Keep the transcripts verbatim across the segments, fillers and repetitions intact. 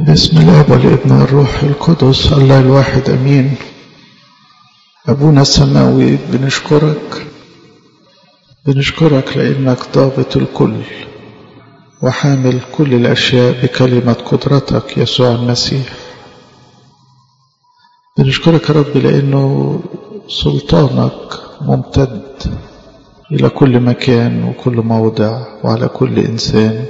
بسم الله والابن والروح القدس الله الواحد امين. ابونا السماوي بنشكرك بنشكرك لانك ضابط الكل وحامل كل الاشياء بكلمة قدرتك يسوع المسيح. بنشكرك يا رب لانه سلطانك ممتد الى كل مكان وكل موضع وعلى كل انسان.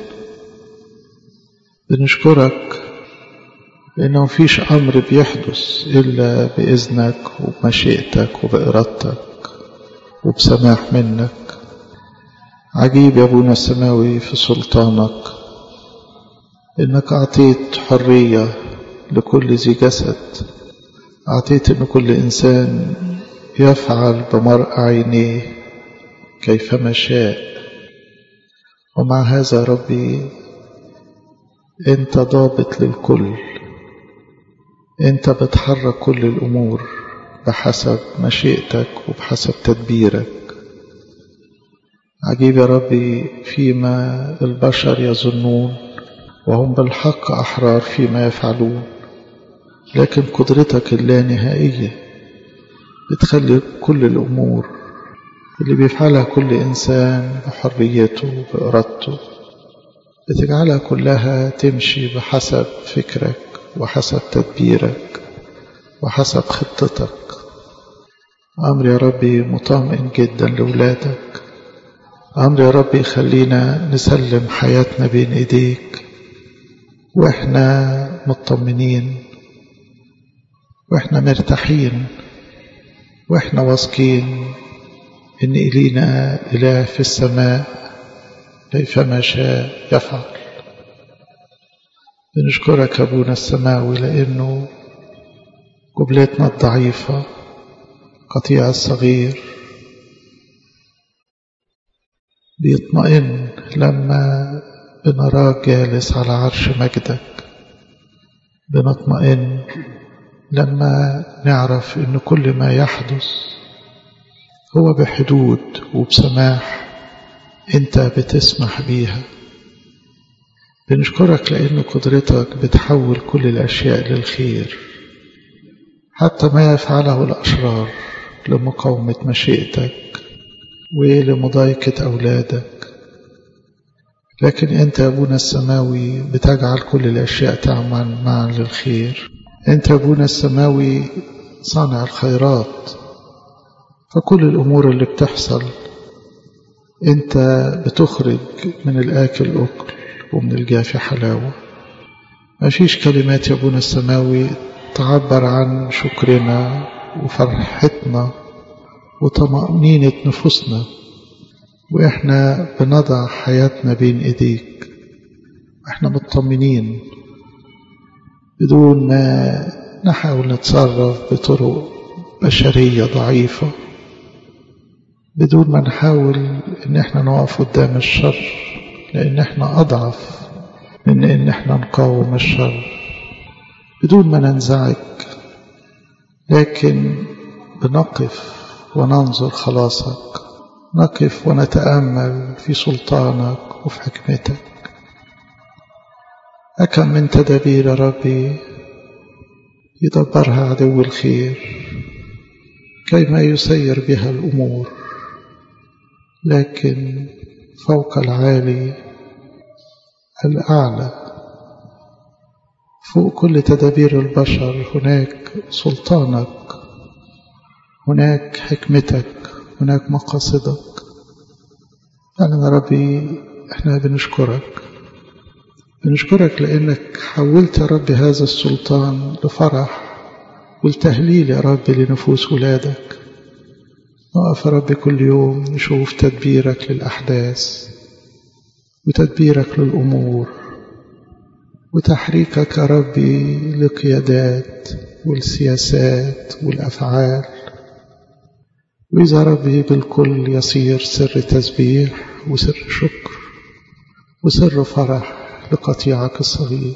بنشكرك لأنه مفيش أمر بيحدث إلا بإذنك وبمشيئتك وبإرادتك وبسماح منك. عجيب يا أبونا السماوي في سلطانك إنك أعطيت حرية لكل ذي جسد، أعطيت إن كل إنسان يفعل بمرء عينيه كيفما شاء. ومع هذا ربي أنت ضابط للكل، أنت بتحرك كل الأمور بحسب مشيئتك وبحسب تدبيرك. عجيب يا ربي فيما البشر يظنون وهم بالحق أحرار فيما يفعلون، لكن قدرتك اللانهائية بتخلي كل الأمور اللي بيفعلها كل إنسان بحريته وبإرادته بتجعلها كلها تمشي بحسب فكرك وحسب تدبيرك وحسب خطتك. أمر يا ربي مطمئن جدا لأولادك، أمر يا ربي خلينا نسلم حياتنا بين إيديك وإحنا مطمئنين وإحنا مرتاحين وإحنا واثقين إن إلينا إله في السماء كيفما شاء يفعل. بنشكرك أبونا السماوي لأنه قبلتنا الضعيفة قطيع الصغير بيطمئن لما بنراك جالس على عرش مجدك، بنطمئن لما نعرف إن كل ما يحدث هو بحدود وبسماح أنت بتسمح بيها. بنشكرك لأن قدرتك بتحول كل الأشياء للخير، حتى ما يفعله الأشرار لمقاومة مشيئتك ولمضايقة أولادك، لكن أنت يا أبونا السماوي بتجعل كل الأشياء تعمل معا للخير. أنت يا أبونا السماوي صانع الخيرات، فكل الأمور اللي بتحصل أنت بتخرج من الآكل أكل ومن الجافي حلاوة. ما فيش كلمات يا أبونا السماوي تعبر عن شكرنا وفرحتنا وطمأنينة نفوسنا وإحنا بنضع حياتنا بين إيديك، إحنا مطمئنين بدون ما نحاول نتصرف بطرق بشرية ضعيفة، بدون ما نحاول إن إحنا نقف قدام الشر لأن إحنا أضعف من إن إحنا نقاوم الشر، بدون ما ننزعج لكن بنقف وننظر خلاصك، نقف ونتأمل في سلطانك وفي حكمتك. أكم من تدابير ربي يدبرها عدو الخير كيما يسير بها الأمور، لكن فوق العالي الأعلى فوق كل تدابير البشر هناك سلطانك، هناك حكمتك، هناك مقاصدك. أنا يا ربي احنا بنشكرك بنشكرك لأنك حولت يا رب هذا السلطان لفرح والتهليل يا رب لنفوس ولادك. نقف يا رب كل يوم نشوف تدبيرك للأحداث وتدبيرك للأمور وتحريكك يا ربي للقيادات والسياسات والأفعال، وإذا ربي بالكل يصير سر تسبيح وسر شكر وسر فرح لقطيعك الصغير.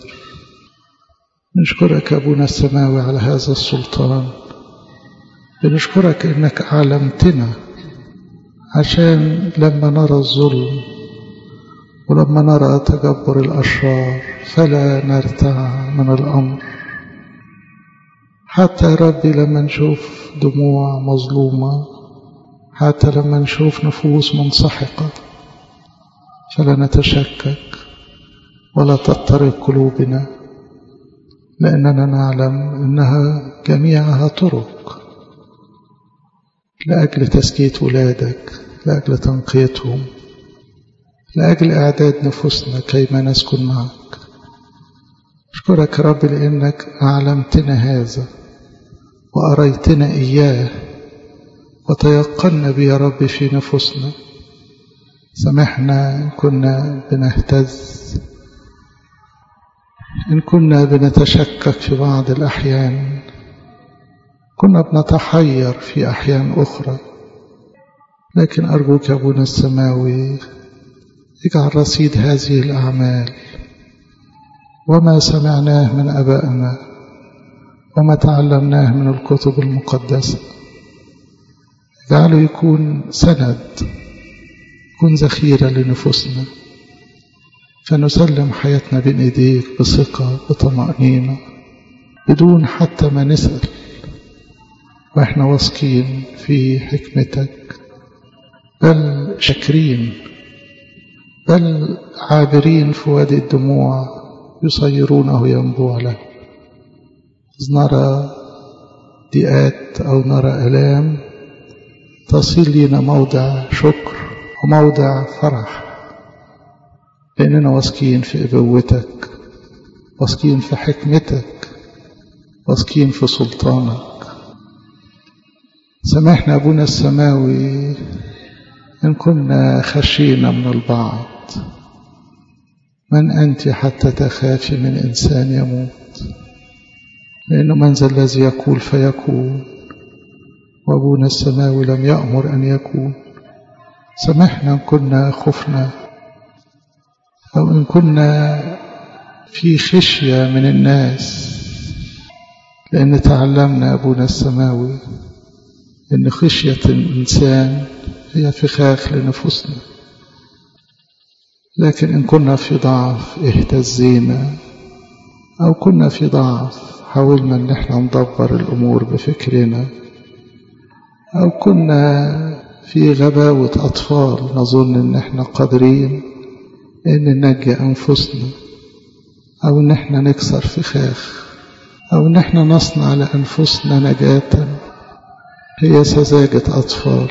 نشكرك أبونا السماوي على هذا السلطان، بنشكرك إنك أعلمتنا عشان لما نرى الظلم ولما نرى تجبر الأشرار فلا نرتع من الأمر. حتى يا ربي لما نشوف دموع مظلومة، حتى لما نشوف نفوس منسحقة، فلا نتشكك ولا تضطرب قلوبنا، لأننا نعلم أنها جميعها طرق لأجل تزكية ولادك، لأجل تنقيتهم، لأجل إعداد نفوسنا كيما نسكن معك. أشكرك يا رب لأنك أعلمتنا هذا وأريتنا إياه وتيقنا به يا رب في نفوسنا. سامحنا إن كنا بنهتز، إن كنا بنتشكك في بعض الأحيان، كنا بنتحير في أحيان أخرى، لكن أرجوك يا أبونا السماوي اجعل رصيد هذه الأعمال وما سمعناه من أبائنا وما تعلمناه من الكتب المقدسة، اجعله يكون سند، يكون ذخيرة لنفوسنا، فنسلم حياتنا بين إيديك بثقة بطمأنينة بدون حتى ما نسأل، وإحنا واثقين في حكمتك، بل شاكرين، بل عابرين في وادي الدموع يصيرونه ينبوع له. إذ نرى ضيقات أو نرى آلام تصير لنا موضع شكر وموضع فرح، لأننا واثقين في أبوتك، واثقين في حكمتك، واثقين في سلطانك. سامحنا أبونا السماوي إن كنا خشينا من البعض. من أنت حتى تخافي من إنسان يموت؟ لأنه من ذا الذي يقول فيكون، وأبونا السماوي لم يأمر أن يكون. سامحنا إن كنا خفنا أو إن كنا في خشية من الناس، لأن تعلمنا أبونا السماوي إن خشية الإنسان هي فخاخ لنفوسنا. لكن إن كنا في ضعف اهتزينا، أو كنا في ضعف حاولنا إن احنا ندبر الأمور بفكرنا، أو كنا في غباوة أطفال نظن إن احنا قادرين إن ننجي أنفسنا، أو إن احنا نكسر فخاخ، أو إن احنا نصنع لأنفسنا نجاة، هي سذاجة أطفال.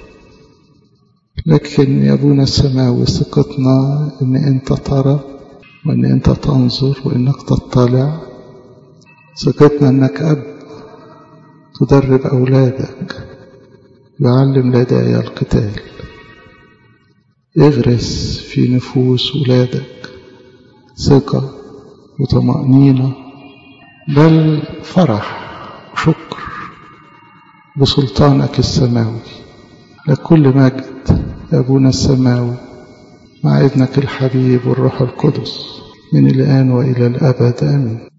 لكن يا أبونا السماوي ثقتنا إن أنت ترى، وإن أنت تنظر، وإنك تطلع. ثقتنا إنك أب تدرب أولادك، يعلم لدي القتال، اغرس في نفوس أولادك ثقة وطمأنينة، بل فرح وشكر بسلطانك السماوي. لكل مجد يا أبونا السماوي مع ابنك الحبيب والروح القدس من الآن وإلى الأبد، آمين.